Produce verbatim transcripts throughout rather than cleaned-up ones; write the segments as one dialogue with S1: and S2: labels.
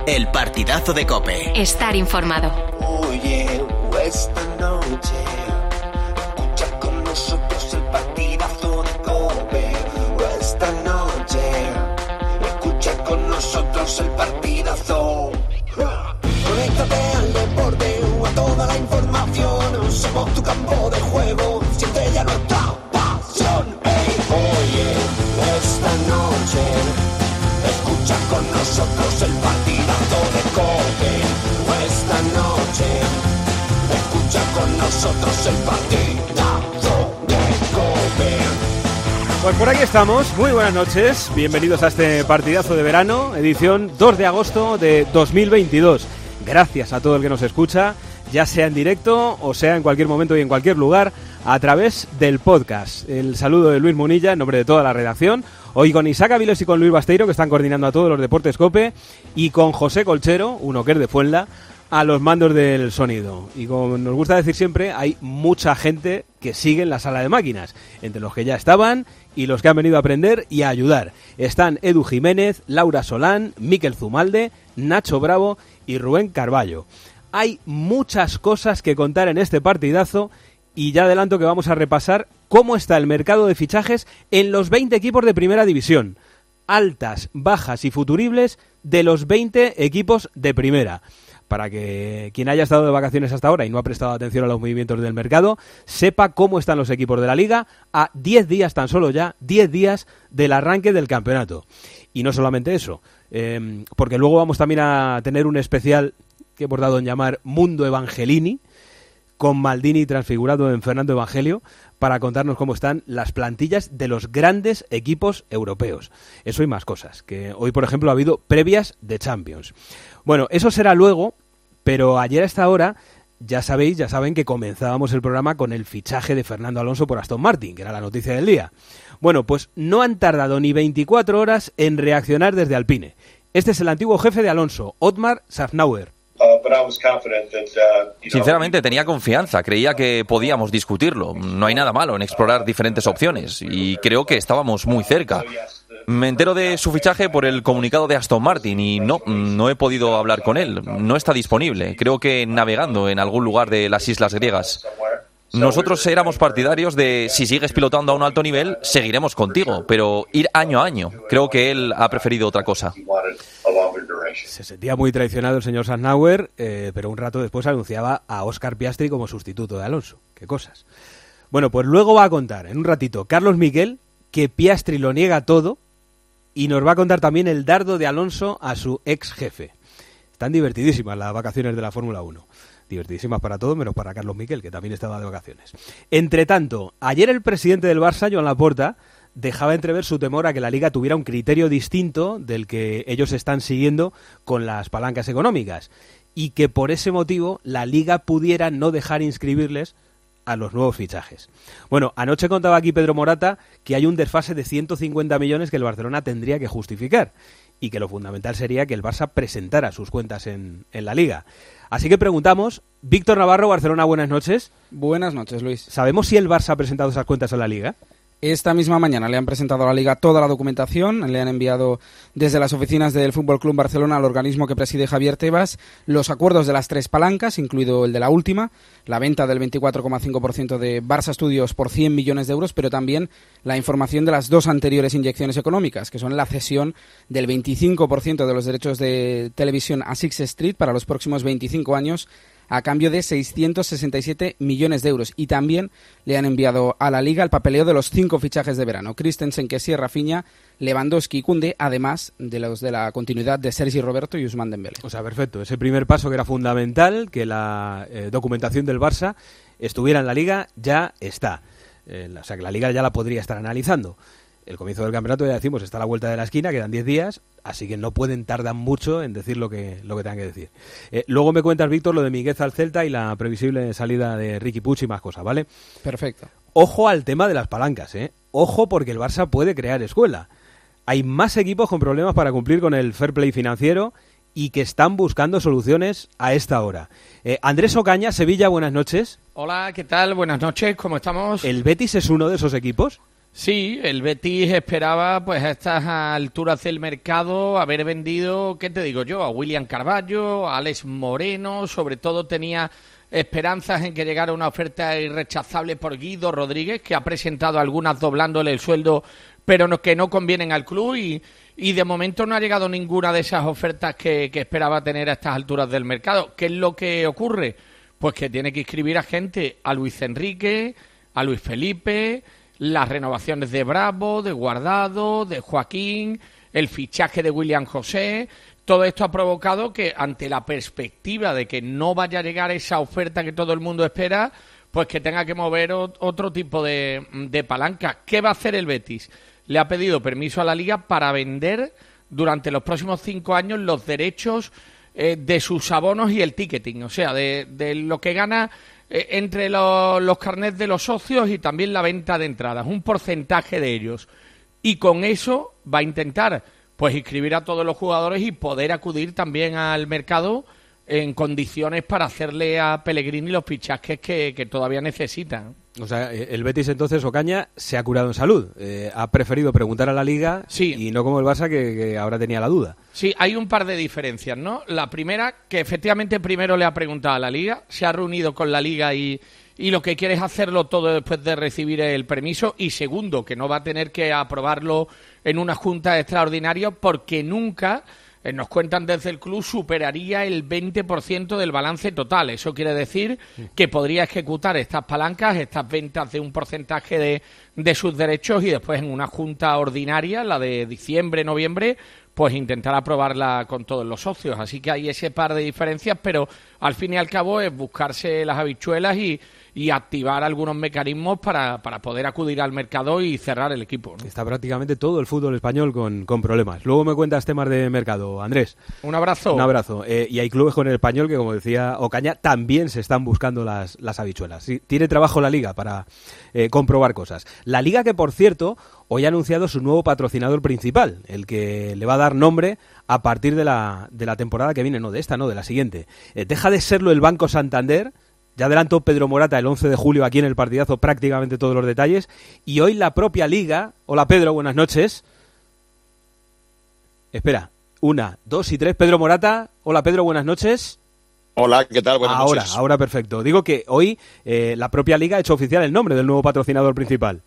S1: El partidazo de COPE.
S2: Estar informado.
S3: Oye, esta noche escucha con nosotros el partidazo de COPE. Esta noche escucha con nosotros el partidazo. Conéctate al deporte o a toda la información. Somos tu campo de juego, siente ya nuestra pasión. Hey, oye, esta noche escucha con nosotros el partidazo de COPE. Esta noche escucha con nosotros el partidazo de COPE.
S4: Pues por aquí estamos, muy buenas noches, bienvenidos a este partidazo de verano, edición dos de agosto de dos mil veintidós. Gracias a todo el que nos escucha, ya sea en directo o sea en cualquier momento y en cualquier lugar, a través del podcast. El saludo de Luis Munilla en nombre de toda la redacción. Hoy con Isaac Avilés y con Luis Basteiro, que están coordinando a todos los deportes COPE, y con José Colchero, uno que es de Fuenla, a los mandos del sonido. Y como nos gusta decir siempre, hay mucha gente que sigue en la sala de máquinas, entre los que ya estaban y los que han venido a aprender y a ayudar. Están Edu Jiménez, Laura Solán, Miquel Zumalde, Nacho Bravo y Rubén Carballo. Hay muchas cosas que contar en este partidazo y ya adelanto que vamos a repasar cómo está el mercado de fichajes en los veinte equipos de primera división. Altas, bajas y futuribles de los veinte equipos de primera. Para que quien haya estado de vacaciones hasta ahora y no ha prestado atención a los movimientos del mercado, sepa cómo están los equipos de la Liga a diez días tan solo ya, diez días del arranque del campeonato. Y no solamente eso, eh, porque luego vamos también a tener un especial que hemos dado en llamar Mundo Evangelini, con Maldini transfigurado en Fernando Evangelio, para contarnos cómo están las plantillas de los grandes equipos europeos. Eso y más cosas, que hoy, por ejemplo, ha habido previas de Champions. Bueno, eso será luego, pero ayer a esta hora, ya sabéis, ya saben que comenzábamos el programa con el fichaje de Fernando Alonso por Aston Martin, que era la noticia del día. Bueno, pues no han tardado ni veinticuatro horas en reaccionar desde Alpine. Este es el antiguo jefe de Alonso, Otmar Szafnauer.
S5: Sinceramente tenía confianza, creía que podíamos discutirlo. No hay nada malo en explorar diferentes opciones y creo que estábamos muy cerca. Me entero de su fichaje por el comunicado de Aston Martin y no, no he podido hablar con él. No está disponible, creo que navegando en algún lugar de las islas griegas. Nosotros éramos partidarios de si sigues pilotando a un alto nivel, seguiremos contigo, pero ir año a año. Creo que él ha preferido otra cosa.
S4: Se sentía muy traicionado el señor Szafnauer, eh, pero un rato después anunciaba a Óscar Piastri como sustituto de Alonso. Qué cosas. Bueno, pues luego va a contar en un ratito Carlos Miquel que Piastri lo niega todo y nos va a contar también el dardo de Alonso a su ex jefe. Están divertidísimas las vacaciones de la Fórmula uno. Divertidísimas para todos, menos para Carlos Miquel, que también estaba de vacaciones. Entre tanto, ayer el presidente del Barça, Joan Laporta, dejaba entrever su temor a que la Liga tuviera un criterio distinto del que ellos están siguiendo con las palancas económicas y que por ese motivo la Liga pudiera no dejar inscribirles a los nuevos fichajes. Bueno, anoche contaba aquí Pedro Morata que hay un desfase de ciento cincuenta millones que el Barcelona tendría que justificar y que lo fundamental sería que el Barça presentara sus cuentas en, en la Liga. Así que preguntamos, Víctor Navarro, Barcelona, buenas noches.
S6: Buenas noches, Luis.
S4: ¿Sabemos si el Barça ha presentado esas cuentas en la Liga?
S6: Esta misma mañana le han presentado a la Liga toda la documentación, le han enviado desde las oficinas del F C Barcelona al organismo que preside Javier Tebas los acuerdos de las tres palancas, incluido el de la última, la venta del veinticuatro coma cinco por ciento de Barça Studios por cien millones de euros, pero también la información de las dos anteriores inyecciones económicas, que son la cesión del veinticinco por ciento de los derechos de televisión a Sixth Street para los próximos veinticinco años, a cambio de seiscientos sesenta y siete millones de euros. Y también le han enviado a la Liga el papeleo de los cinco fichajes de verano: Christensen, Kessie, Rafinha, Lewandowski y Koundé, además de los de la continuidad de Sergi Roberto y Ousmane Dembélé.
S4: O sea, perfecto. Ese primer paso que era fundamental, que la eh, documentación del Barça estuviera en la Liga, ya está. Eh, o sea, que la Liga ya la podría estar analizando. El comienzo del campeonato, ya decimos, está a la vuelta de la esquina, quedan diez días, así que no pueden tardar mucho en decir lo que lo que tengan que decir. Eh, luego me cuentas, Víctor, lo de Miguel al Celta y la previsible salida de Riqui Puig y más cosas, ¿vale?
S6: Perfecto.
S4: Ojo al tema de las palancas, ¿eh? Ojo, porque el Barça puede crear escuela. Hay más equipos con problemas para cumplir con el fair play financiero y que están buscando soluciones a esta hora. Eh, Andrés Ocaña, Sevilla, buenas noches.
S7: Hola, ¿qué tal? Buenas noches, ¿cómo estamos?
S4: ¿El Betis es uno de esos equipos?
S2: Sí, el Betis esperaba pues a estas alturas del mercado haber vendido, ¿qué te digo yo? A William Carballo, a Alex Moreno, sobre todo tenía esperanzas en que llegara una oferta irrechazable por Guido Rodríguez, que ha presentado algunas doblándole el sueldo, pero no, que no convienen al club y, y de momento no ha llegado ninguna de esas ofertas que, que esperaba tener a estas alturas del mercado. ¿Qué es lo que ocurre? Pues que tiene que inscribir a gente, a Luis Enrique, a Luis Felipe, las renovaciones de Bravo, de Guardado, de Joaquín, el fichaje de William José. Todo esto ha provocado que, ante la perspectiva de que no vaya a llegar esa oferta que todo el mundo espera, pues que tenga que mover otro tipo de, de palanca. ¿Qué va a hacer el Betis? Le ha pedido permiso a la Liga para vender durante los próximos cinco años los derechos eh, de sus abonos y el ticketing, o sea, de, de lo que gana eh, entre lo, los carnets de los socios y también la venta de entradas, un porcentaje de ellos. Y con eso va a intentar pues inscribir a todos los jugadores y poder acudir también al mercado en condiciones para hacerle a Pellegrini los fichajes que, que todavía necesita.
S4: O sea, el Betis entonces, Ocaña, se ha curado en salud. Eh, ha preferido preguntar a la Liga
S2: sí.
S4: y no como el Barça que, que ahora tenía la duda.
S2: Sí, hay un par de diferencias, ¿no? La primera, que efectivamente primero le ha preguntado a la Liga, se ha reunido con la Liga y, y lo que quiere es hacerlo todo después de recibir el permiso. Y segundo, que no va a tener que aprobarlo en una junta extraordinaria porque nunca, eh, nos cuentan desde el club, superaría el veinte por ciento del balance total. Eso quiere decir que podría ejecutar estas palancas, estas ventas de un porcentaje de, de sus derechos y después en una junta ordinaria, la de diciembre, noviembre, pues intentar aprobarla con todos los socios. Así que hay ese par de diferencias, pero al fin y al cabo es buscarse las habichuelas y, y activar algunos mecanismos para, para poder acudir al mercado y cerrar el equipo, ¿no?
S4: Está prácticamente todo el fútbol español con, con problemas. Luego me cuentas temas de mercado, Andrés.
S2: Un abrazo.
S4: Un abrazo. Eh, y hay clubes con el español que, como decía Ocaña, también se están buscando las, las habichuelas. Sí, tiene trabajo la Liga para eh, comprobar cosas. La Liga que, por cierto, hoy ha anunciado su nuevo patrocinador principal, el que le va a dar nombre a partir de la, de la temporada que viene, no de esta, no, de la siguiente. Eh, deja de serlo el Banco Santander. Ya adelantó Pedro Morata el once de julio aquí en el Partidazo prácticamente todos los detalles. Y hoy la propia Liga... Hola Pedro, buenas noches. Espera, una, dos y tres. Pedro Morata. Hola Pedro, buenas noches.
S7: Hola, ¿qué tal? Buenas
S4: ahora,
S7: noches.
S4: Ahora, perfecto. Digo que hoy eh, la propia Liga ha hecho oficial el nombre del nuevo patrocinador principal.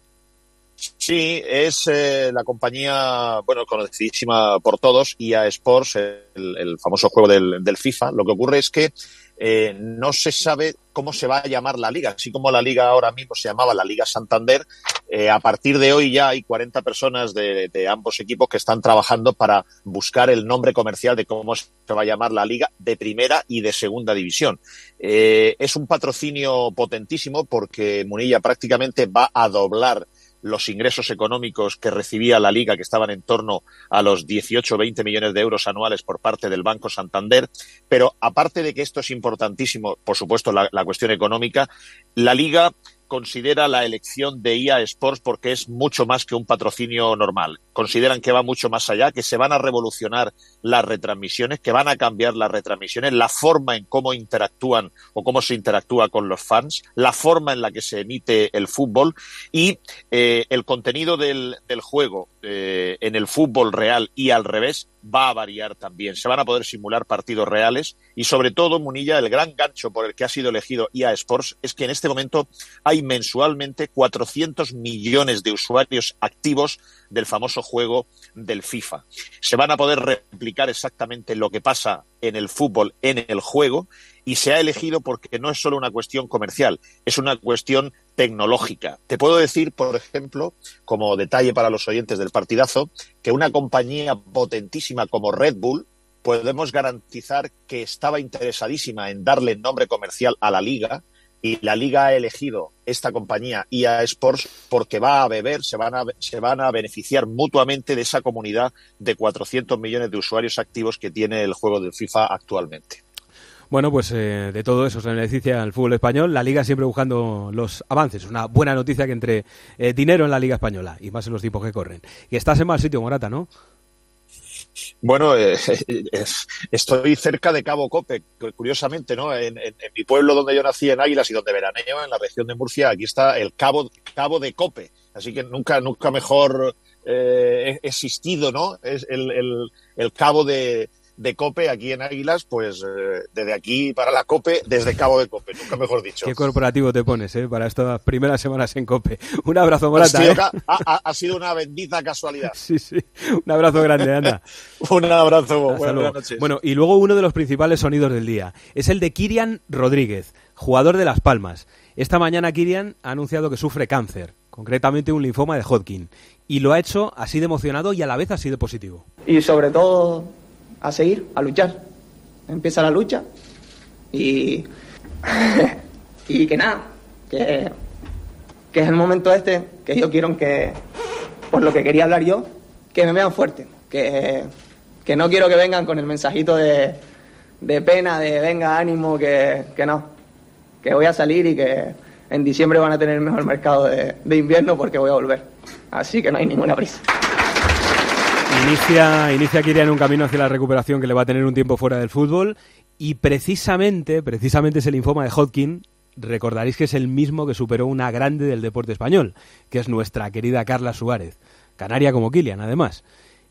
S7: Sí, es eh, la compañía, bueno, conocidísima por todos, E A Sports, el, el famoso juego del, del FIFA. Lo que ocurre es que eh, no se sabe cómo se va a llamar la liga. Así como la liga ahora mismo se llamaba la Liga Santander, eh, a partir de hoy ya hay cuarenta personas de, de ambos equipos que están trabajando para buscar el nombre comercial de cómo se va a llamar la liga de primera y de segunda división. Eh, es un patrocinio potentísimo porque Munilla prácticamente va a doblar los ingresos económicos que recibía la Liga, que estaban en torno a los dieciocho o veinte millones de euros anuales por parte del Banco Santander. Pero aparte de que esto es importantísimo, por supuesto, la, la cuestión económica, la Liga considera la elección de E A Sports porque es mucho más que un patrocinio normal. Consideran que va mucho más allá, que se van a revolucionar las retransmisiones, que van a cambiar las retransmisiones, la forma en cómo interactúan o cómo se interactúa con los fans, la forma en la que se emite el fútbol y eh, el contenido del, del juego eh, en el fútbol real y al revés va a variar también. Se van a poder simular partidos reales y, sobre todo, Munilla, el gran gancho por el que ha sido elegido E A Sports es que en este momento hay mensualmente cuatrocientos millones de usuarios activos del famoso juego del FIFA. Se van a poder replicar exactamente lo que pasa en el fútbol, en el juego, y se ha elegido porque no es solo una cuestión comercial, es una cuestión tecnológica. Te puedo decir, por ejemplo, como detalle para los oyentes del Partidazo, que una compañía potentísima como Red Bull, podemos garantizar que estaba interesadísima en darle nombre comercial a la Liga, y la Liga ha elegido esta compañía E A Sports porque va a beber, se van a, se van a beneficiar mutuamente de esa comunidad de cuatrocientos millones de usuarios activos que tiene el juego del FIFA actualmente.
S4: Bueno, pues eh, de todo eso se beneficia el fútbol español. La Liga siempre buscando los avances. Una buena noticia que entre eh, dinero en la Liga Española y más en los tiempos que corren. Y estás en mal sitio, Morata, ¿no?
S7: Bueno, eh, estoy cerca de Cabo Cope, curiosamente, ¿no? En, en, en mi pueblo donde yo nací, en Águilas, y donde veraneo, en la región de Murcia, aquí está el Cabo, Cabo de Cope. Así que nunca, nunca mejor eh, existido, ¿no? Es el, el, el cabo de, de COPE aquí en Águilas, pues eh, desde aquí para la COPE, desde Cabo de COPE, nunca mejor dicho.
S4: Qué corporativo te pones, ¿eh? Para estas primeras semanas en COPE. Un abrazo, Morata.
S7: Ha sido,
S4: ¿eh?
S7: ha, ha sido una bendita casualidad.
S4: Sí, sí. Un abrazo grande, anda.
S7: Un abrazo.
S4: Hasta
S7: Buenas
S4: luego.
S7: noches.
S4: Bueno, y luego uno de los principales sonidos del día es el de Kylian Rodríguez, jugador de Las Palmas. Esta mañana Kylian ha anunciado que sufre cáncer, concretamente un linfoma de Hodgkin, y lo ha hecho así de emocionado y a la vez así de positivo.
S8: Y sobre todo a seguir, a luchar. Empieza la lucha y y que nada, que, que es el momento este que yo quiero que, por lo que quería hablar yo, que me vean fuerte, que, que no quiero que vengan con el mensajito de, de pena, de venga, ánimo, que, que no, que voy a salir y que en diciembre van a tener el mejor mercado de, de invierno porque voy a volver, así que no hay ninguna prisa.
S4: Inicia, inicia Kylian un camino hacia la recuperación que le va a tener un tiempo fuera del fútbol y precisamente, precisamente ese linfoma de Hodgkin, recordaréis que es el mismo que superó una grande del deporte español, que es nuestra querida Carla Suárez, canaria como Kylian además.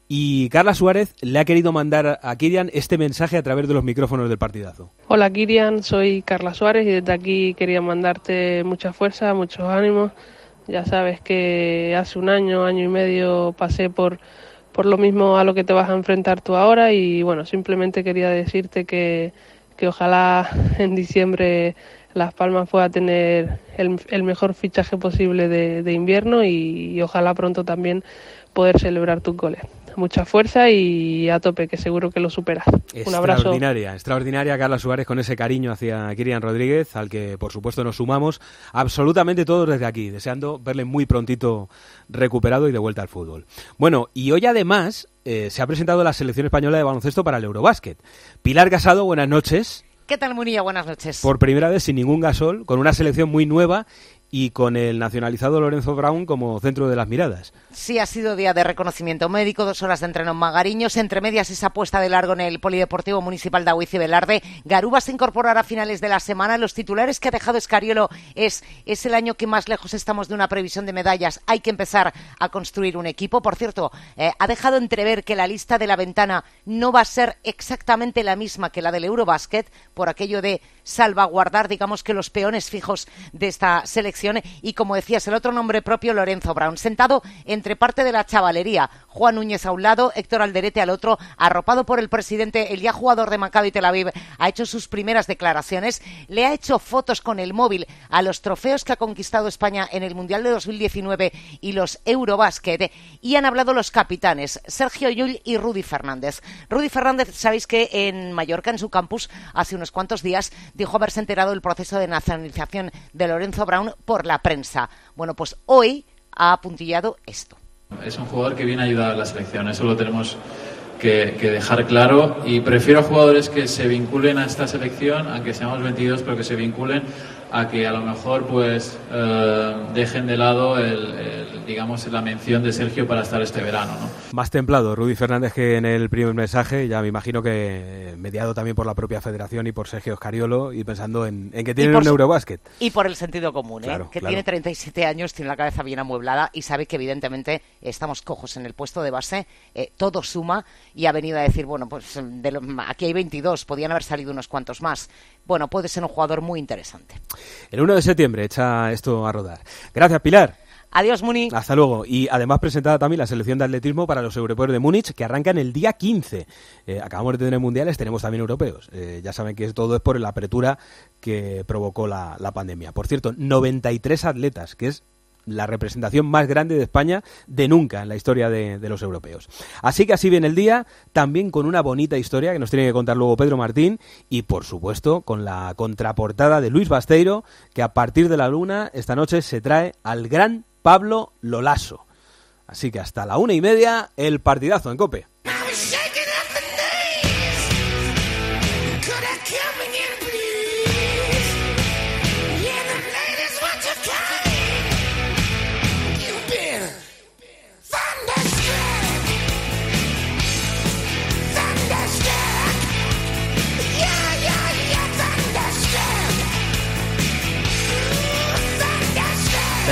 S4: Y Carla Suárez le ha querido mandar a Kylian este mensaje a través de los micrófonos del Partidazo.
S9: Hola Kylian, soy Carla Suárez y desde aquí quería mandarte mucha fuerza, muchos ánimos. Ya sabes que hace un año, año y medio pasé por... por lo mismo a lo que te vas a enfrentar tú ahora y bueno, simplemente quería decirte que, que ojalá en diciembre Las Palmas pueda tener el, el mejor fichaje posible de, de invierno y, y ojalá pronto también poder celebrar tus goles. Mucha fuerza y a tope, que seguro que lo superas. Un abrazo.
S4: Extraordinaria, extraordinaria Carla Suárez con ese cariño hacia Kylian Rodríguez, al que por supuesto nos sumamos absolutamente todos desde aquí, deseando verle muy prontito recuperado y de vuelta al fútbol. Bueno, y hoy además eh, se ha presentado la selección española de baloncesto para el Eurobásquet. Pilar Casado, buenas noches.
S10: ¿Qué tal, Munilla? Buenas noches.
S4: Por primera vez sin ningún gasol, con una selección muy nueva y con el nacionalizado Lorenzo Brown como centro de las miradas.
S10: Sí, ha sido día de reconocimiento médico, dos horas de entreno en Magariños, entre medias esa puesta de largo en el Polideportivo Municipal de Agüiz y Velarde. Garuba se incorporará a finales de la semana. Los titulares que ha dejado Escariolo es, es el año que más lejos estamos de una previsión de medallas. Hay que empezar a construir un equipo. Por cierto, eh, ha dejado entrever que la lista de la ventana no va a ser exactamente la misma que la del Eurobásquet, por aquello de salvaguardar, digamos, que los peones fijos de esta selección. Y como decías, el otro nombre propio, Lorenzo Brown, sentado entre parte de la chavalería, Juan Núñez a un lado, Héctor Alderete al otro, arropado por el presidente, el ya jugador de Maccabi Tel Aviv, ha hecho sus primeras declaraciones, le ha hecho fotos con el móvil a los trofeos que ha conquistado España en el Mundial de dos mil diecinueve y los Eurobásquet, y han hablado los capitanes, Sergio Llull y Rudy Fernández. Rudy Fernández, sabéis que en Mallorca, en su campus, hace unos cuantos días, dijo haberse enterado del proceso de nacionalización de Lorenzo Brown por la prensa. Bueno, pues hoy ha apuntillado esto.
S11: Es un jugador que viene a ayudar a la selección, eso lo tenemos que, que dejar claro, y prefiero jugadores que se vinculen a esta selección, aunque seamos veintidós, pero que se vinculen a que a lo mejor pues eh, dejen de lado el, el, digamos la mención de Sergio para estar este verano, ¿no?
S4: Más templado Rudy Fernández que en el primer mensaje, ya me imagino que mediado también por la propia federación y por Sergio Escariolo y pensando en, en que tienen un Eurobásquet.
S10: Y por el sentido común, ¿eh?
S4: Claro,
S10: que
S4: claro.
S10: Tiene treinta y siete años, tiene la cabeza bien amueblada y sabe que evidentemente estamos cojos en el puesto de base, eh, todo suma y ha venido a decir, bueno, pues de lo, aquí hay veintidós, podían haber salido unos cuantos más. Bueno, puede ser un jugador muy interesante.
S4: El uno de septiembre echa esto a rodar. Gracias, Pilar.
S10: Adiós, Muni.
S4: Hasta luego. Y además presentada también la selección de atletismo para los europeos de Múnich, que arrancan el día quince. Eh, acabamos de tener mundiales, tenemos también europeos. Eh, ya saben que todo es por la apertura que provocó la, la pandemia. Por cierto, noventa y tres atletas, que es la representación más grande de España de nunca en la historia de, de los europeos. Así que así viene el día, también con una bonita historia que nos tiene que contar luego Pedro Martín y, por supuesto, con la contraportada de Luis Basteiro, que a partir de la luna esta noche se trae al gran Pablo Lolaso. Así que hasta la una y media, el partidazo en COPE.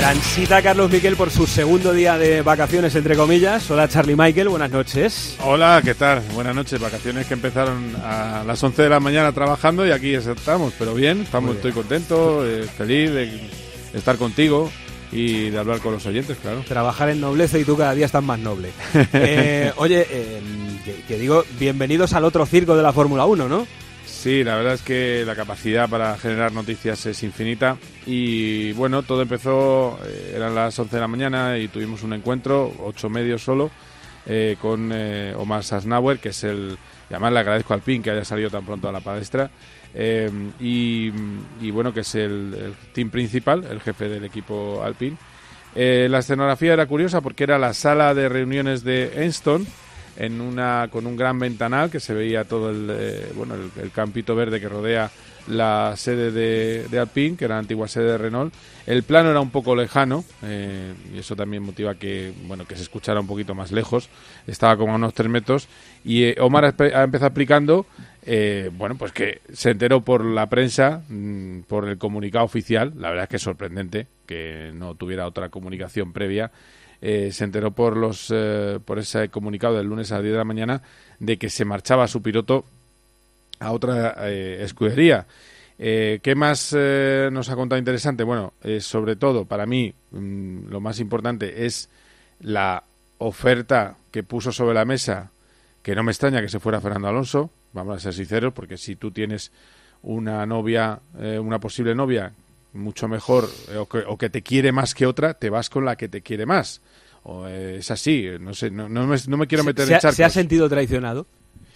S4: Transita Carlos Miquel por su segundo día de vacaciones, entre comillas. Hola, Charlie Michael, buenas noches.
S12: Hola, ¿qué tal? Buenas noches. Vacaciones que empezaron a las once de la mañana trabajando y aquí estamos, pero bien, estamos, bien. Estoy contento, eh, feliz de estar contigo y de hablar con los oyentes, claro.
S4: Trabajar ennoblece y tú cada día estás más noble. eh, oye, eh, que, que digo, bienvenidos al otro circo de la Fórmula uno, ¿no?
S12: Sí, la verdad es que la capacidad para generar noticias es infinita y bueno, todo empezó, eh, eran las once de la mañana y tuvimos un encuentro, ocho medios solo, eh, con eh, Omar Sasnauer, que es el, y además le agradezco al P I N que haya salido tan pronto a la palestra, eh, y, y bueno, que es el, el team principal, el jefe del equipo Alpine. Eh, la escenografía era curiosa porque era la sala de reuniones de Enston, en una con un gran ventanal que se veía todo el eh, bueno el, el campito verde que rodea la sede de, de Alpine, que era la antigua sede de Renault. El plano era un poco lejano eh, y eso también motiva que bueno que se escuchara un poquito más lejos. Estaba como a unos tres metros y eh, Omar ha empezado explicando eh, bueno pues que se enteró por la prensa, mmm, por el comunicado oficial. La verdad es que es sorprendente que no tuviera otra comunicación previa. Eh, se enteró por los eh, por ese comunicado del lunes a las diez de la mañana de que se marchaba su piloto a otra eh, escudería. Eh, ¿Qué más eh, nos ha contado interesante? Bueno, eh, sobre todo para mí mmm, lo más importante es la oferta que puso sobre la mesa, que no me extraña que se fuera Fernando Alonso, vamos a ser sinceros, porque si tú tienes una novia, eh, una posible novia mucho mejor eh, o, que, o que te quiere más que otra, te vas con la que te quiere más. O eh, es así, no sé, no, no, me, no me quiero meter
S4: ¿Se,
S12: en charcos.
S4: ¿Se ha sentido traicionado?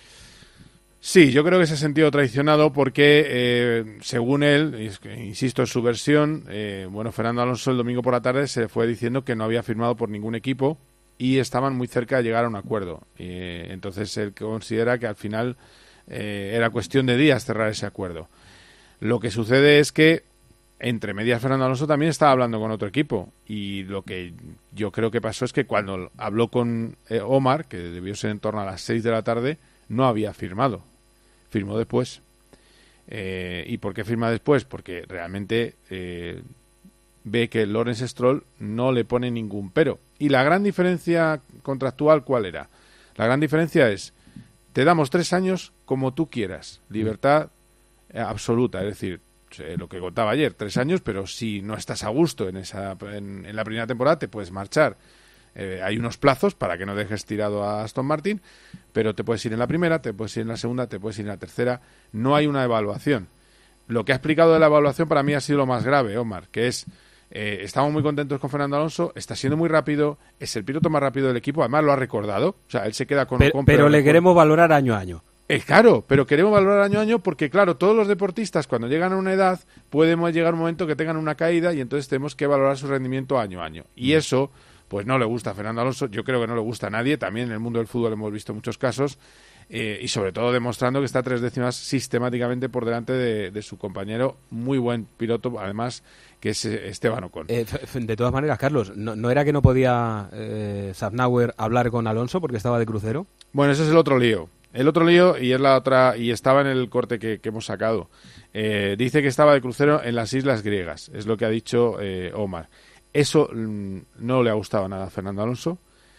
S12: Sí, yo creo que se ha sentido traicionado porque, eh, según él, y es que, insisto, en su versión, eh, bueno, Fernando Alonso el domingo por la tarde se fue diciendo que no había firmado por ningún equipo y estaban muy cerca de llegar a un acuerdo. Eh, entonces él considera que al final eh, era cuestión de días cerrar ese acuerdo. Lo que sucede es que entre medias Fernando Alonso también estaba hablando con otro equipo y lo que yo creo que pasó es que cuando habló con eh, Omar, que debió ser en torno a las seis de la tarde, no había firmado, firmó después. Eh, ¿Y por qué firma después? Porque realmente eh, ve que Lawrence Stroll no le pone ningún pero. Y la gran diferencia contractual, ¿cuál era? La gran diferencia es, te damos tres años como tú quieras, libertad eh, absoluta, es decir, lo que contaba ayer, tres años, pero si no estás a gusto en esa en, en la primera temporada te puedes marchar. Eh, hay unos plazos para que no dejes tirado a Aston Martin, pero te puedes ir en la primera, te puedes ir en la segunda, te puedes ir en la tercera. No hay una evaluación. Lo que ha explicado de la evaluación para mí ha sido lo más grave, Omar, que es, eh, estamos muy contentos con Fernando Alonso, está siendo muy rápido, es el piloto más rápido del equipo, además lo ha recordado, o sea, él se queda con...
S4: Pero,
S12: con,
S4: pero, pero le
S12: con...
S4: queremos valorar año a año.
S12: Es claro, pero queremos valorar año a año porque, claro, todos los deportistas cuando llegan a una edad podemos llegar a un momento que tengan una caída y entonces tenemos que valorar su rendimiento año a año. Y eso, pues no le gusta a Fernando Alonso, yo creo que no le gusta a nadie, también en el mundo del fútbol hemos visto muchos casos, eh, y sobre todo demostrando que está tres décimas sistemáticamente por delante de, de su compañero, muy buen piloto, además, que es Esteban Ocon.
S4: Eh, de todas maneras, Carlos, ¿no, no era que no podía eh, Safnauer hablar con Alonso porque estaba de crucero?
S12: Bueno, ese es el otro lío. El otro lío, y es la otra, y estaba en el corte que, que hemos sacado, eh, dice que estaba de crucero en las Islas Griegas, es lo que ha dicho eh, Omar. Eso mm, no le ha gustado nada a Fernando Alonso,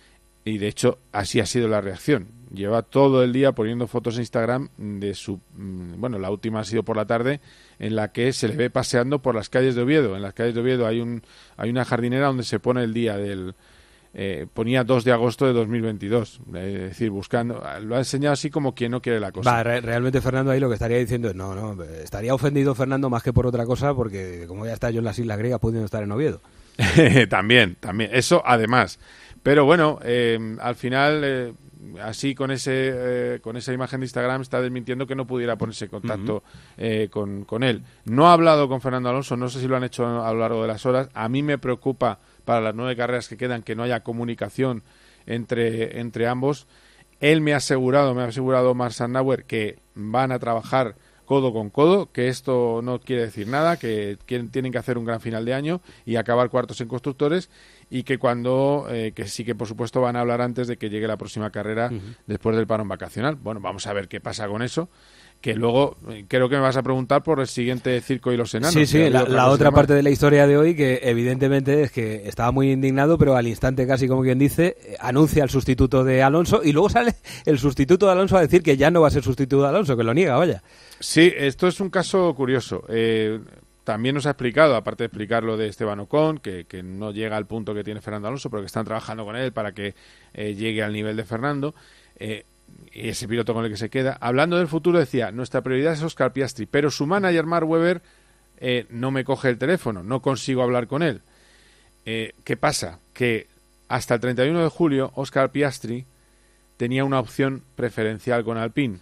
S12: y de hecho así ha sido la reacción. Lleva todo el día poniendo fotos en Instagram de su, mm, bueno, la última ha sido por la tarde, en la que se le ve paseando por las calles de Oviedo. En las calles de Oviedo hay un hay una jardinera donde se pone el día del... Eh, ponía dos de agosto de dos mil veintidós, es decir, buscando, lo ha enseñado así como quien no quiere la cosa.
S4: Va, re- realmente Fernando ahí lo que estaría diciendo es, no, no, estaría ofendido Fernando más que por otra cosa, porque como ya está yo en las Islas Griegas pudiendo estar en Oviedo.
S12: también, también, eso además, pero bueno, eh, al final, eh, así con ese eh, con esa imagen de Instagram está desmintiendo que no pudiera ponerse en contacto uh-huh. eh, con, con él. No ha hablado con Fernando Alonso, no sé si lo han hecho a lo largo de las horas, a mí me preocupa para las nueve carreras que quedan que no haya comunicación entre, entre ambos. Él me ha asegurado, me ha asegurado Omar Sasnauer que van a trabajar codo con codo, que esto no quiere decir nada, que tienen que hacer un gran final de año y acabar cuartos en constructores, y que cuando, eh, que sí que por supuesto van a hablar antes de que llegue la próxima carrera uh-huh. después del parón vacacional. Bueno, vamos a ver qué pasa con eso, que luego eh, creo que me vas a preguntar por el siguiente Circo y los Enanos.
S4: Sí, sí, la,
S12: otra,
S4: la otra
S12: más.
S4: parte de la historia de hoy, que evidentemente es que estaba muy indignado, pero al instante, casi como quien dice, eh, anuncia al sustituto de Alonso y luego sale el sustituto de Alonso a decir que ya no va a ser sustituto de Alonso, que lo niega, vaya.
S12: Sí, esto es un caso curioso. Eh, también nos ha explicado, aparte de explicar lo de Esteban Ocon, que, que no llega al punto que tiene Fernando Alonso, pero que están trabajando con él para que eh, llegue al nivel de Fernando, eh, y ese piloto con el que se queda. Hablando del futuro, decía, nuestra prioridad es Oscar Piastri, pero su manager Mark Webber eh, no me coge el teléfono, no consigo hablar con él. Eh, ¿Qué pasa? Que hasta el treinta y uno de julio, Oscar Piastri tenía una opción preferencial con Alpine.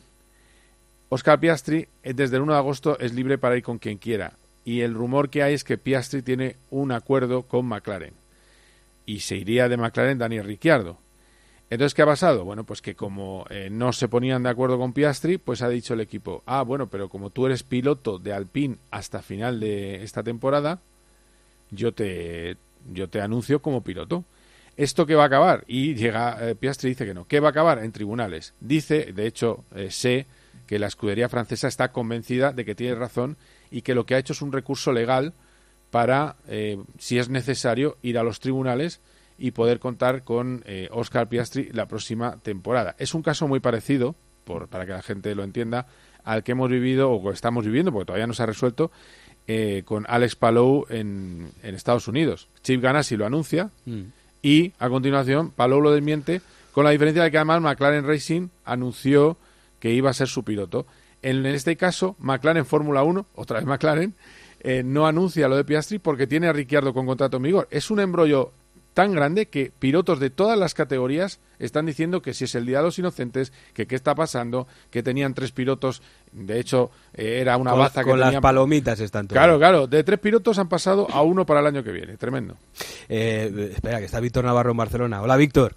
S12: Oscar Piastri, desde el uno de agosto, es libre para ir con quien quiera. Y el rumor que hay es que Piastri tiene un acuerdo con McLaren. Y se iría de McLaren Daniel Ricciardo. Entonces, ¿qué ha pasado? Bueno, pues que como eh, no se ponían de acuerdo con Piastri, pues ha dicho el equipo, ah, bueno, pero como tú eres piloto de Alpine hasta final de esta temporada, yo te, yo te anuncio como piloto. ¿Esto qué va a acabar? Y llega eh, Piastri y dice que no. ¿Qué va a acabar? En tribunales. Dice, de hecho, eh, sé que la escudería francesa está convencida de que tiene razón y que lo que ha hecho es un recurso legal para, eh, si es necesario, ir a los tribunales y poder contar con eh, Oscar Piastri la próxima temporada. Es un caso muy parecido, por, para que la gente lo entienda, al que hemos vivido o que estamos viviendo, porque todavía no se ha resuelto, eh, con Alex Palou en, en Estados Unidos. Chip Ganassi lo anuncia mm. y, a continuación, Palou lo desmiente, con la diferencia de que además McLaren Racing anunció que iba a ser su piloto. En este caso, McLaren Fórmula uno, otra vez McLaren, eh, no anuncia lo de Piastri porque tiene a Ricciardo con contrato en vigor. Es un embrollo tan grande que pilotos de todas las categorías están diciendo que si es el día de los inocentes, que qué está pasando, que tenían tres pilotos, de hecho eh, era una
S4: con,
S12: baza que
S4: con
S12: tenían...
S4: las palomitas están todos.
S12: Claro, claro, de tres pilotos han pasado a uno para el año que viene, tremendo.
S4: Eh, espera, que está Víctor Navarro en Barcelona. Hola, Víctor.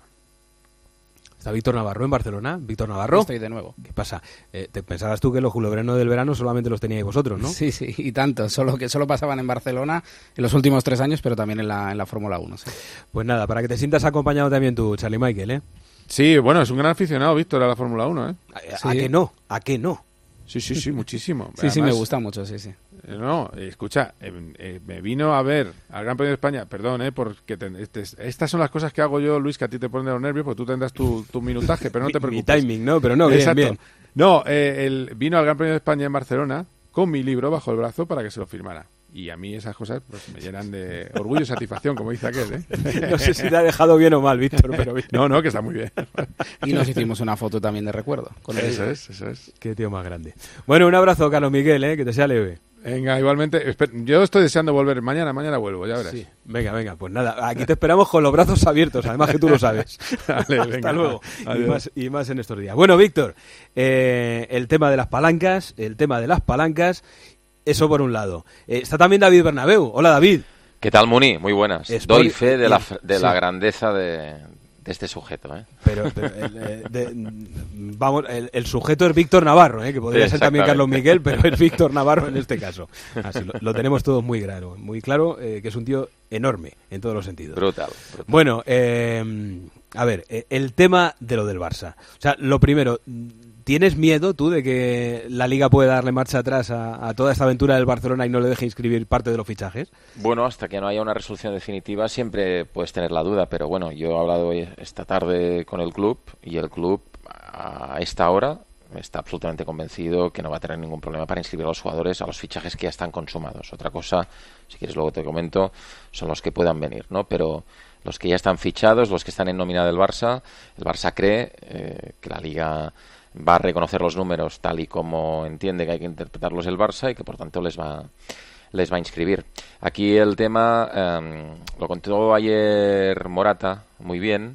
S4: ¿Está Víctor Navarro en Barcelona? ¿Víctor Navarro?
S6: Estoy de nuevo.
S4: ¿Qué pasa? Eh, te pensabas tú que los julebrenos del verano solamente los teníais vosotros, ¿no?
S6: Sí, sí, y tanto. Solo que solo pasaban en Barcelona en los últimos tres años, pero también en la, en la Fórmula uno. Sí.
S4: Pues nada, para que te sientas acompañado también tú, Charlie Michael, ¿eh?
S12: Sí, bueno, es un gran aficionado, Víctor, a la Fórmula uno, ¿eh?
S4: ¿A, sí. ¿A qué no? ¿A qué no?
S12: Sí, sí, sí, muchísimo.
S6: sí, Además, sí, me gusta mucho, sí, sí.
S12: No, escucha, eh, eh, me vino a ver al Gran Premio de España, perdón, eh, porque te, este, estas son las cosas que hago yo, Luis, que a ti te ponen de los nervios, porque tú tendrás tu, tu minutaje, pero no te preocupes.
S4: Mi timing, no, pero no, bien,
S12: Exacto.
S4: bien.
S12: No, eh, el, vino al Gran Premio de España en Barcelona con mi libro bajo el brazo para que se lo firmara. Y a mí esas cosas pues me llenan de orgullo y satisfacción, como dice aquel, ¿eh?
S4: No sé si te ha dejado bien o mal, Víctor, pero bien.
S12: No, no, que está muy bien.
S6: Y nos hicimos una foto también de recuerdo. Con
S12: eso es, eso es.
S4: Qué tío más grande. Bueno, un abrazo, Carlos Miguel, ¿eh? Que te sea leve.
S12: Venga, igualmente. Yo estoy deseando volver. Mañana, mañana vuelvo, ya verás.
S4: Sí. Venga, venga, pues nada, aquí te esperamos con los brazos abiertos, además que tú lo sabes.
S12: Dale,
S4: Hasta
S12: venga,
S4: luego. Y más, y más en estos días. Bueno, Víctor, eh, el tema de las palancas, el tema de las palancas, eso por un lado. Eh, está también David Bernabéu. Hola, David.
S13: ¿Qué tal, Muni? Muy buenas.
S4: Sport...
S13: Doy fe de la, de
S4: sí.
S13: la grandeza de, de este sujeto, ¿eh?
S4: Pero, pero el, eh, de, vamos, el, el sujeto es Víctor Navarro, ¿eh? Que podría ser también Carlos Miguel, pero es Víctor Navarro en este caso. Así lo, lo tenemos todos muy claro, muy claro, eh, que es un tío enorme en todos los sentidos.
S13: Brutal. brutal.
S4: Bueno, eh, a ver, eh, el tema de lo del Barça. O sea, lo primero, ¿tienes miedo tú de que la Liga pueda darle marcha atrás a, a toda esta aventura del Barcelona y no le deje inscribir parte de los fichajes?
S13: Bueno, hasta que no haya una resolución definitiva siempre puedes tener la duda, pero bueno, yo he hablado hoy, esta tarde con el club y el club a esta hora está absolutamente convencido que no va a tener ningún problema para inscribir a los jugadores a los fichajes que ya están consumados. Otra cosa, si quieres luego te comento, son los que puedan venir, ¿no? Pero los que ya están fichados, los que están en nómina del Barça, el Barça cree eh, que la Liga va a reconocer los números tal y como entiende que hay que interpretarlos el Barça y que por tanto les va les va a inscribir. Aquí el tema eh, lo contó ayer Morata muy bien.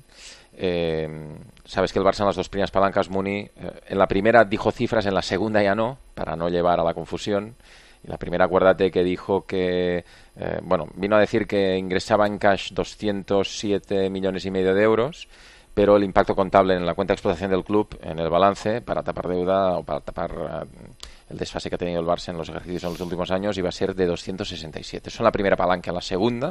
S13: Eh, sabes que el Barça en las dos primeras palancas, Muni, eh, en la primera dijo cifras, en la segunda ya no, para no llevar a la confusión. En la primera, acuérdate que dijo que, eh, bueno, vino a decir que ingresaba en cash doscientos siete millones y medio de euros, pero el impacto contable en la cuenta de explotación del club, en el balance, para tapar deuda o para tapar uh, el desfase que ha tenido el Barça en los ejercicios en los últimos años, iba a ser de doscientos sesenta y siete. Eso en la primera palanca. En la segunda,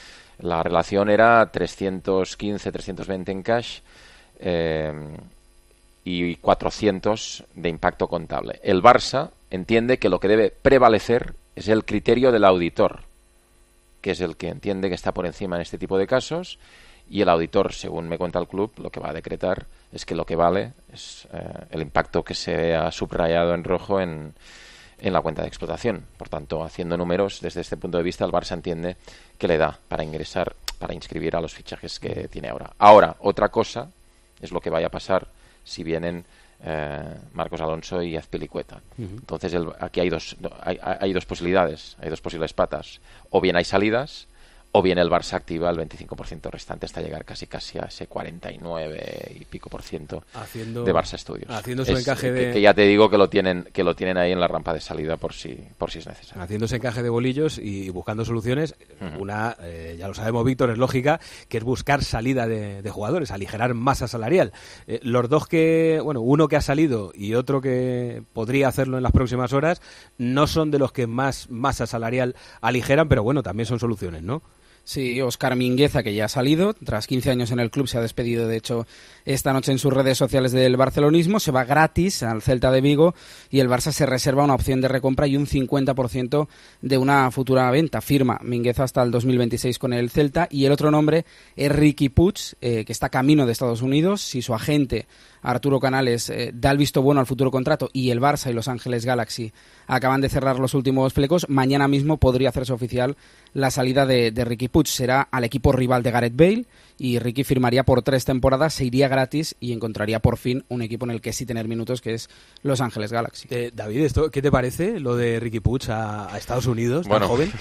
S13: la relación era trescientos quince, trescientos veinte en cash, eh, y cuatrocientos de impacto contable. El Barça entiende que lo que debe prevalecer es el criterio del auditor, que es el que entiende que está por encima en este tipo de casos, y el auditor, según me cuenta el club, lo que va a decretar es que lo que vale es eh, el impacto que se ha subrayado en rojo en, en la cuenta de explotación. Por tanto, haciendo números, desde este punto de vista, el Barça entiende que le da para ingresar, para inscribir a los fichajes que tiene ahora. Ahora, otra cosa es lo que vaya a pasar si vienen eh, Marcos Alonso y Azpilicueta. Uh-huh. Entonces, el, aquí hay dos, hay, hay dos posibilidades, hay dos posibles patas. O bien hay salidas, o bien el Barça activa el veinticinco por ciento restante hasta llegar casi casi a ese cuarenta y nueve y pico por ciento
S4: haciendo,
S13: de Barça Studios.
S4: Haciendo su
S13: es,
S4: encaje de...
S13: que, que ya te digo que lo tienen que lo tienen ahí en la rampa de salida por si por si es necesario.
S4: Haciendo ese encaje de bolillos y buscando soluciones. Uh-huh. Una, eh, ya lo sabemos, Víctor, es lógica, que es buscar salida de, de jugadores, aligerar masa salarial. Eh, los dos que, bueno, uno que ha salido y otro que podría hacerlo en las próximas horas, no son de los que más masa salarial aligeran, pero bueno, también son soluciones, ¿no?
S6: Sí, Óscar Mingueza, que ya ha salido, tras quince años en el club, se ha despedido, de hecho, esta noche en sus redes sociales del barcelonismo, se va gratis al Celta de Vigo y el Barça se reserva una opción de recompra y un cincuenta por ciento de una futura venta. Firma Mingueza hasta el dos mil veintiséis con el Celta, y el otro nombre es Riqui Puig, eh, que está camino de Estados Unidos. Si su agente Arturo Canales eh, da el visto bueno al futuro contrato y el Barça y Los Ángeles Galaxy acaban de cerrar los últimos flecos, mañana mismo podría hacerse oficial la salida de, de Riqui Puig. Será al equipo rival de Gareth Bale y Riqui firmaría por tres temporadas, se iría gratis y encontraría por fin un equipo en el que sí tener minutos, que es Los Ángeles Galaxy.
S4: Eh, David, ¿esto qué te parece, lo de Riqui Puig a, a Estados Unidos, tan
S13: bueno,
S4: joven?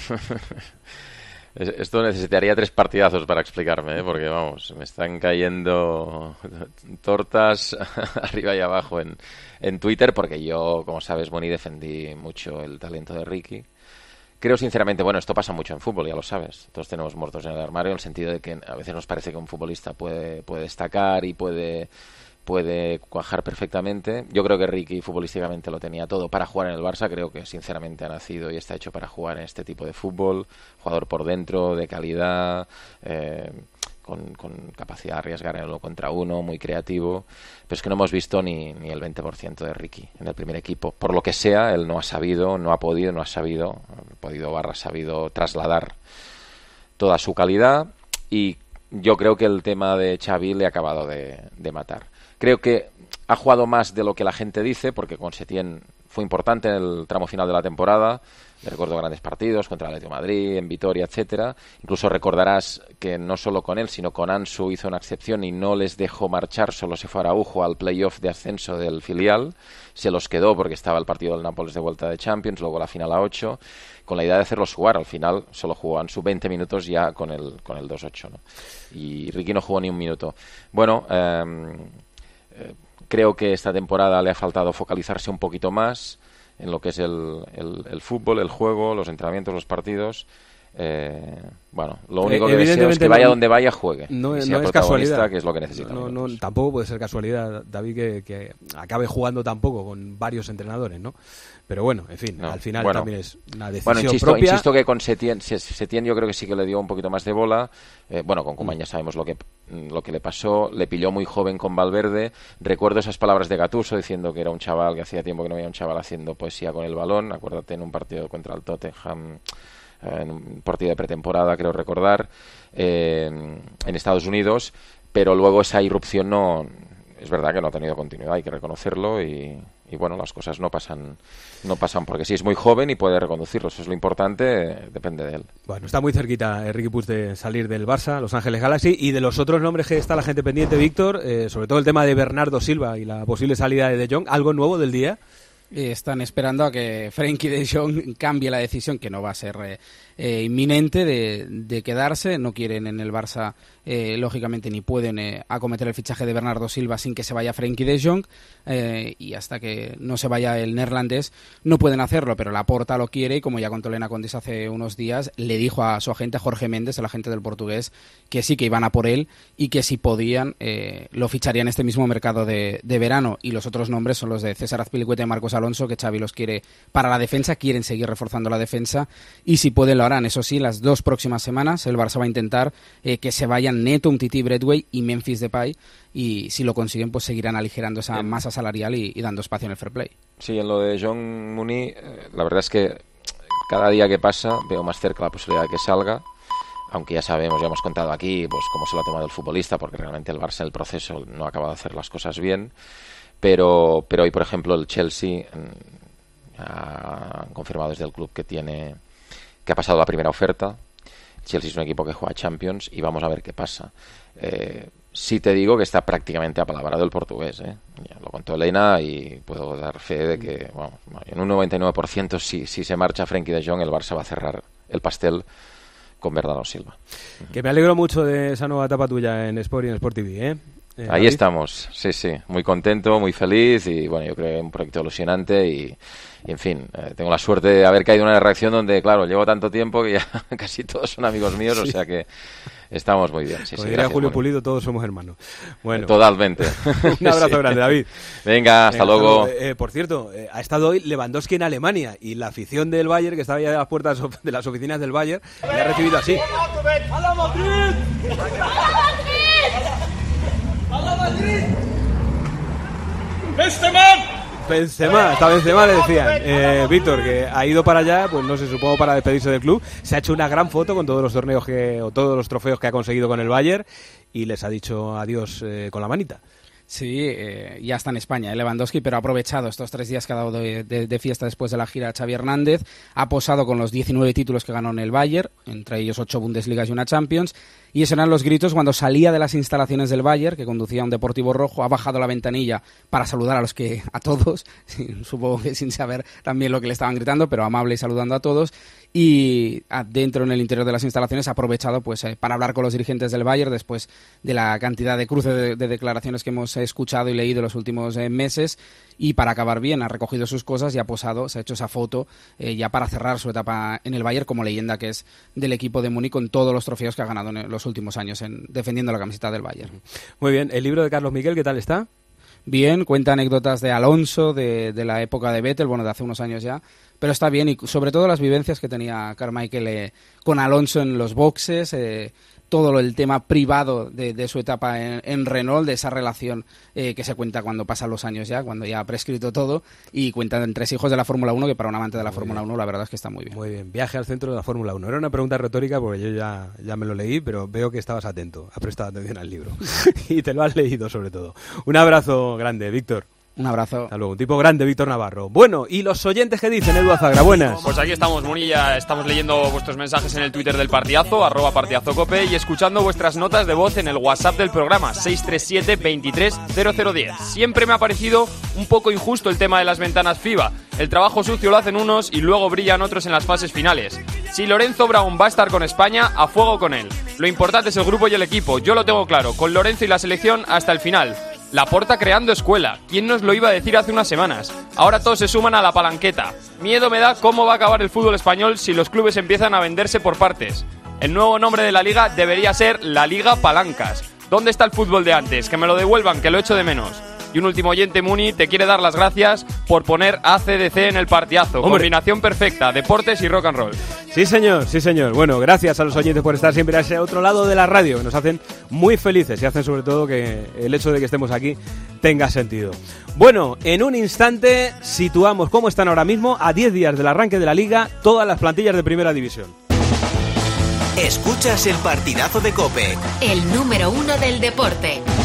S13: Esto necesitaría tres partidazos para explicarme, ¿eh? Porque vamos, me están cayendo tortas arriba y abajo en, en Twitter, porque yo, como sabes, Boni, defendí mucho el talento de Riqui. Creo sinceramente, bueno, esto pasa mucho en fútbol, ya lo sabes. Todos tenemos muertos en el armario, en el sentido de que a veces nos parece que un futbolista puede, puede destacar y puede... puede cuajar perfectamente. Yo creo que Riqui futbolísticamente lo tenía todo para jugar en el Barça. Creo que sinceramente ha nacido y está hecho para jugar en este tipo de fútbol. Jugador por dentro, de calidad, eh, con, con capacidad de arriesgar en uno contra uno, muy creativo. Pero es que no hemos visto ni, ni el veinte por ciento de Riqui en el primer equipo. Por lo que sea, él no ha sabido, no ha podido, no ha sabido, ha podido barra, ha sabido trasladar toda su calidad, y yo creo que el tema de Xavi le ha acabado de, de matar. Creo que ha jugado más de lo que la gente dice, porque con Setién fue importante en el tramo final de la temporada. Le recuerdo grandes partidos contra el Atlético de Madrid, en Vitoria, etcétera. Incluso recordarás que no solo con él, sino con Ansu hizo una excepción y no les dejó marchar, solo se fue a Araujo al playoff de ascenso del filial. Se los quedó porque estaba el partido del Nápoles de vuelta de Champions, luego la final a ocho, con la idea de hacerlos jugar. Al final solo jugó Ansu veinte minutos ya con el, con el dos ocho, ¿no? Y Riqui no jugó ni un minuto. Bueno, eh, eh, creo que esta temporada le ha faltado focalizarse un poquito más en lo que es el, el, el fútbol, el juego, los entrenamientos, los partidos. Eh, bueno, lo único que deseo es que vaya no, donde vaya, juegue.
S4: No,
S13: y sea
S4: no es casualidad,
S13: que es lo que necesita.
S4: No, no, tampoco puede ser casualidad, David, que, que acabe jugando tampoco con varios entrenadores, ¿no? Pero bueno, en fin, no, al final bueno, también es una decisión
S13: bueno, insisto,
S4: propia.
S13: Insisto que con Setién, Setién yo creo que sí que le dio un poquito más de bola. Eh, bueno, con Koeman ya sabemos lo que lo que le pasó. Le pilló muy joven con Valverde. Recuerdo esas palabras de Gattuso diciendo que era un chaval, que hacía tiempo que no había un chaval haciendo poesía con el balón. Acuérdate, en un partido contra el Tottenham, en un partido de pretemporada, creo recordar, eh, en Estados Unidos. Pero luego esa irrupción no... Es verdad que no ha tenido continuidad, hay que reconocerlo, y, y bueno, las cosas no pasan no pasan porque sí, es muy joven y puede reconducirlo, eso es lo importante, depende de él. Bueno,
S4: está muy cerquita eh, Riqui Puig de salir del Barça, Los Ángeles Galaxy, y de los otros nombres que está la gente pendiente, Víctor, eh, sobre todo el tema de Bernardo Silva y la posible salida de De Jong, ¿algo nuevo del día?
S6: Eh, están esperando a que Frenkie de Jong cambie la decisión, que no va a ser eh, eh, inminente, de, de quedarse. No quieren en el Barça, eh, lógicamente, ni pueden eh, acometer el fichaje de Bernardo Silva sin que se vaya Frenkie de Jong, eh, y hasta que no se vaya el neerlandés no pueden hacerlo, pero Laporta lo quiere, y como ya contó Elena Condis hace unos días, le dijo a su agente, Jorge Méndez, el agente del portugués, que sí, que iban a por él y que si podían eh, lo ficharían este mismo mercado de, de verano. Y los otros nombres son los de César Azpilicueta y Marcos Alonso, que Xavi los quiere para la defensa, quieren seguir reforzando la defensa, y si pueden lo harán. Eso sí, las dos próximas semanas el Barça va a intentar eh, que se vayan serían Neto, Umtiti, Braithwaite y Memphis Depay, y si lo consiguen pues seguirán aligerando esa masa salarial y, y dando espacio en el fair play.
S13: Sí, en lo de John Mooney, eh, la verdad es que cada día que pasa veo más cerca la posibilidad de que salga, aunque ya sabemos, ya hemos contado aquí pues cómo se lo ha tomado el futbolista, porque realmente el Barça en el proceso no ha acabado de hacer las cosas bien, pero, pero hoy, por ejemplo, el Chelsea ha confirmado desde el club que tiene que ha pasado la primera oferta. Chelsea es un equipo que juega Champions y vamos a ver qué pasa. Eh, sí te digo que está prácticamente apalabrado el portugués, ¿eh? Ya lo contó Elena y puedo dar fe de que bueno, en un noventa y nueve por ciento si, si se marcha Frenkie de Jong, el Barça va a cerrar el pastel con Bernardo Silva.
S4: Que me alegro mucho de esa nueva etapa tuya en Sport y en Sport T V, ¿eh? Eh,
S13: Ahí
S4: David.
S13: estamos, sí, sí, muy contento, muy feliz y bueno, yo creo que es un proyecto ilusionante y, y en fin, eh, tengo la suerte de haber caído en una reacción donde, claro, llevo tanto tiempo que ya casi todos son amigos míos, sí. O sea que estamos muy bien. Sí,
S4: Como
S13: sí,
S4: diría
S13: gracias,
S4: Julio
S13: Moni.
S4: Pulido, todos somos hermanos. Bueno,
S13: Totalmente.
S4: Un abrazo
S13: Sí.
S4: grande, David.
S13: Venga, hasta
S4: Venga,
S13: luego.
S4: Eh, por cierto, eh, ha estado hoy Lewandowski en Alemania y la afición del Bayern, que estaba ya a las puertas de las oficinas del Bayern, le ha recibido así.
S3: ¡Hala Madrid! ¡Hala Madrid! ¡Benzema!
S4: Benzema, está Benzema, le decían. Eh, Víctor, que ha ido para allá, pues no sé, supongo para despedirse del club. Se ha hecho una gran foto con todos los torneos que, o todos los trofeos que ha conseguido con el Bayern y les ha dicho adiós eh, con la manita.
S6: Sí, eh, ya está en España, eh, Lewandowski, pero ha aprovechado estos tres días que ha dado de, de, de fiesta después de la gira a Xavi Hernández, ha posado con los diecinueve títulos que ganó en el Bayern, entre ellos ocho Bundesligas y una Champions, y esos eran los gritos cuando salía de las instalaciones del Bayern, que conducía a un Deportivo Rojo, ha bajado la ventanilla para saludar a los que, a todos, supongo que sin saber también lo que le estaban gritando, pero amable y saludando a todos, y dentro en el interior de las instalaciones ha aprovechado pues eh, para hablar con los dirigentes del Bayern después de la cantidad de cruces de, de declaraciones que hemos escuchado y leído en los últimos eh, meses, y para acabar bien ha recogido sus cosas y ha posado, se ha hecho esa foto eh, ya para cerrar su etapa en el Bayern como leyenda que es del equipo de Múnich con todos los trofeos que ha ganado en los últimos años en, defendiendo la camiseta del Bayern.
S4: Muy bien, el libro de Carlos Miguel, ¿qué tal está?
S6: Bien, cuenta anécdotas de Alonso, de, de la época de Vettel, bueno, de hace unos años ya, pero está bien, y sobre todo las vivencias que tenía Carmichael eh, con Alonso en los boxes, eh, todo lo, el tema privado de, de su etapa en, en Renault, de esa relación eh, que se cuenta cuando pasan los años ya, cuando ya ha prescrito todo, y cuentan tres hijos de la Fórmula uno, que para un amante de la Fórmula uno la verdad es que está muy bien.
S4: Muy bien, viaje al centro de la Fórmula uno. Era una pregunta retórica porque yo ya, ya me lo leí, pero veo que estabas atento, has prestado atención al libro y te lo has leído sobre todo. Un abrazo grande, Víctor.
S6: Un abrazo.
S4: Hasta luego. Un tipo grande, Víctor Navarro. Bueno, ¿y los oyentes qué dicen, Edu Azagra? Buenas.
S14: Pues aquí estamos, Munilla. Estamos leyendo vuestros mensajes en el Twitter del Partidazo, arroba partidazocope, y escuchando vuestras notas de voz en el WhatsApp del programa, seis tres siete, veintitrés, cero cero diez. Siempre me ha parecido un poco injusto el tema de las ventanas FIBA. El trabajo sucio lo hacen unos y luego brillan otros en las fases finales. Si Lorenzo Brown va a estar con España, a fuego con él. Lo importante es el grupo y el equipo. Yo lo tengo claro, con Lorenzo y la selección hasta el final. Laporta creando escuela. ¿Quién nos lo iba a decir hace unas semanas? Ahora todos se suman a la palanqueta. Miedo me da cómo va a acabar el fútbol español si los clubes empiezan a venderse por partes. El nuevo nombre de la liga debería ser la Liga Palancas. ¿Dónde está el fútbol de antes? Que me lo devuelvan, que lo echo de menos. Y un último oyente, Muni, te quiere dar las gracias por poner A C D C en el Partidazo. Hombre. Combinación perfecta, deportes y rock and roll.
S4: Sí, señor, sí, señor. Bueno, gracias a los oyentes por estar siempre a ese otro lado de la radio, que nos hacen muy felices y hacen sobre todo que el hecho de que estemos aquí tenga sentido. Bueno, en un instante situamos cómo están ahora mismo, a diez días del arranque de la Liga, todas las plantillas de Primera División.
S1: Escuchas el Partidazo de COPE.
S15: El número uno del deporte.